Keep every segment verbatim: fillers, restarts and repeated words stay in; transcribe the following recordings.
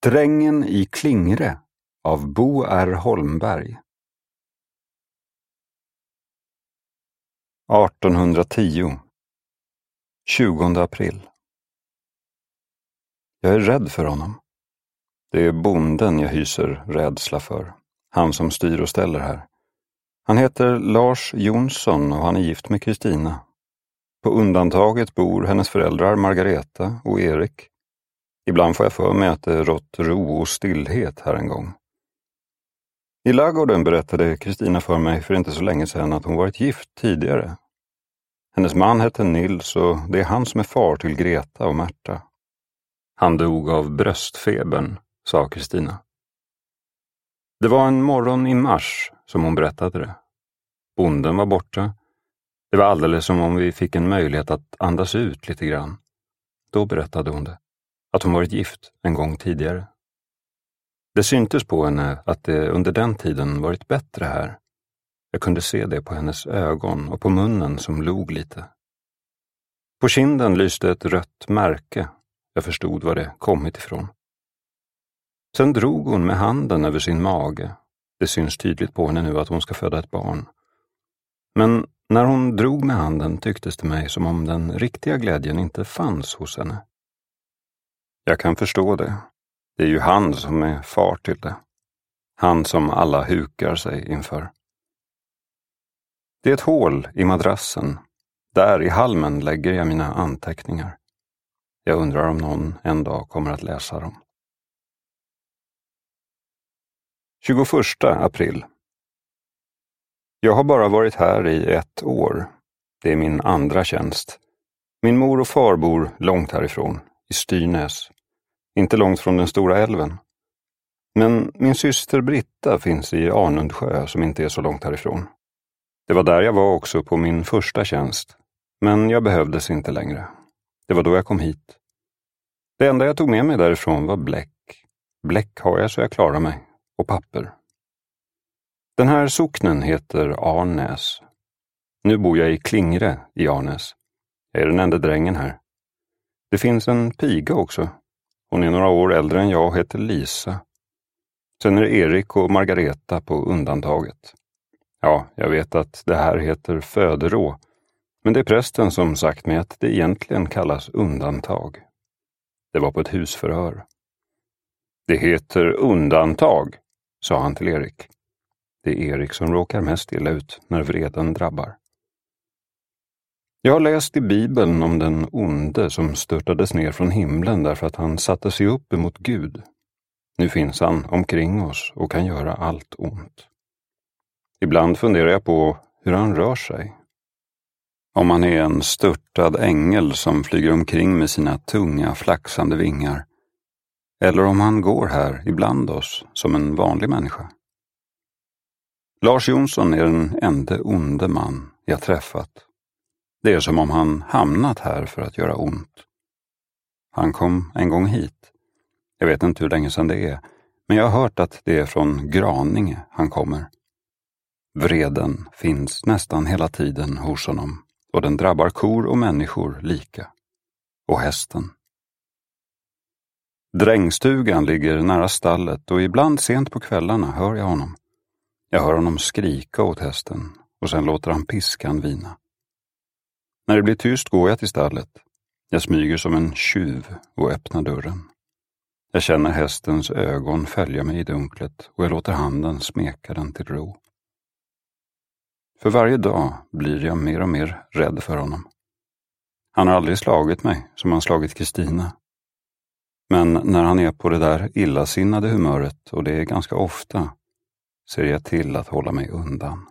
Drängen i Klingre av Bo R. Holmberg. artonhundratio. tjugonde april. Jag är rädd för honom. Det är bonden jag hyser rädsla för. Han som styr och ställer här. Han heter Lars Jonsson och han är gift med Kristina. På undantaget bor hennes föräldrar Margareta och Erik. Ibland får jag för mig att det rått ro och stillhet här en gång. I ladugården berättade Kristina för mig för inte så länge sedan att hon varit gift tidigare. Hennes man hette Nils och det är han som är far till Greta och Märta. Han dog av bröstfebern, sa Kristina. Det var en morgon i mars som hon berättade det. Bonden var borta. Det var alldeles som om vi fick en möjlighet att andas ut lite grann. Då berättade hon det. Att hon varit gift en gång tidigare. Det syntes på henne att det under den tiden varit bättre här. Jag kunde se det på hennes ögon och på munnen som log lite. På kinden lyste ett rött märke. Jag förstod var det kommit ifrån. Sen drog hon med handen över sin mage. Det syns tydligt på henne nu att hon ska föda ett barn. Men när hon drog med handen tycktes det mig som om den riktiga glädjen inte fanns hos henne. Jag kan förstå det. Det är ju han som är far till det. Han som alla hukar sig inför. Det är ett hål i madrassen. Där i halmen lägger jag mina anteckningar. Jag undrar om någon en dag kommer att läsa dem. tjugoförsta april. Jag har bara varit här i ett år. Det är min andra tjänst. Min mor och far bor långt härifrån, i Styrnäs. Inte långt från den stora älven. Men min syster Britta finns i Arnundsjö som inte är så långt härifrån. Det var där jag var också på min första tjänst. Men jag behövdes inte längre. Det var då jag kom hit. Det enda jag tog med mig därifrån var bläck. Bläck har jag så jag klarar mig. Och papper. Den här socknen heter Arnäs. Nu bor jag i Klingre i Arnäs. Jag är den enda drängen här. Det finns en piga också. Hon är några år äldre än jag och heter Lisa. Sen är det Erik och Margareta på undantaget. Ja, jag vet att det här heter föderå. Men det är prästen som sagt mig att det egentligen kallas undantag. Det var på ett husförhör. Det heter undantag, sa han till Erik. Det är Erik som råkar mest illa ut när vreden drabbar. Jag har läst i Bibeln om den onde som störtades ner från himlen därför att han satte sig upp emot Gud. Nu finns han omkring oss och kan göra allt ont. Ibland funderar jag på hur han rör sig. Om han är en störtad ängel som flyger omkring med sina tunga, flaxande vingar. Eller om han går här ibland oss som en vanlig människa. Lars Jonsson är den enda onde man jag träffat. Det är som om han hamnat här för att göra ont. Han kom en gång hit. Jag vet inte hur länge sedan det är, men jag har hört att det är från Graninge han kommer. Vreden finns nästan hela tiden hos honom och den drabbar kor och människor lika. Och hästen. Drängstugan ligger nära stallet och ibland sent på kvällarna hör jag honom. Jag hör honom skrika åt hästen och sen låter han piskan vina. När det blir tyst går jag till stallet. Jag smyger som en tjuv och öppnar dörren. Jag känner hästens ögon följa mig i dunklet och jag låter handen smeka den till ro. För varje dag blir jag mer och mer rädd för honom. Han har aldrig slagit mig som han slagit Kristina. Men när han är på det där illasinnade humöret, och det är ganska ofta, ser jag till att hålla mig undan.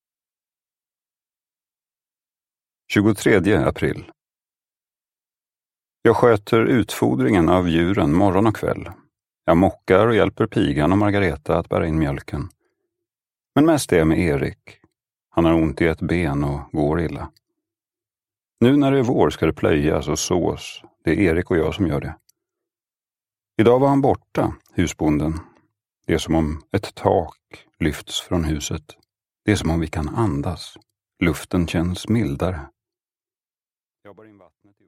tjugotredje april. Jag sköter utfodringen av djuren morgon och kväll. Jag mockar och hjälper pigan och Margareta att bära in mjölken. Men mest är jag med Erik. Han har ont i ett ben och går illa. Nu när det är vår ska det plöjas och sås. Det är Erik och jag som gör det. Idag var han borta, husbonden. Det är som om ett tak lyfts från huset. Det är som om vi kan andas. Luften känns mildare. Jag bar in vattnet.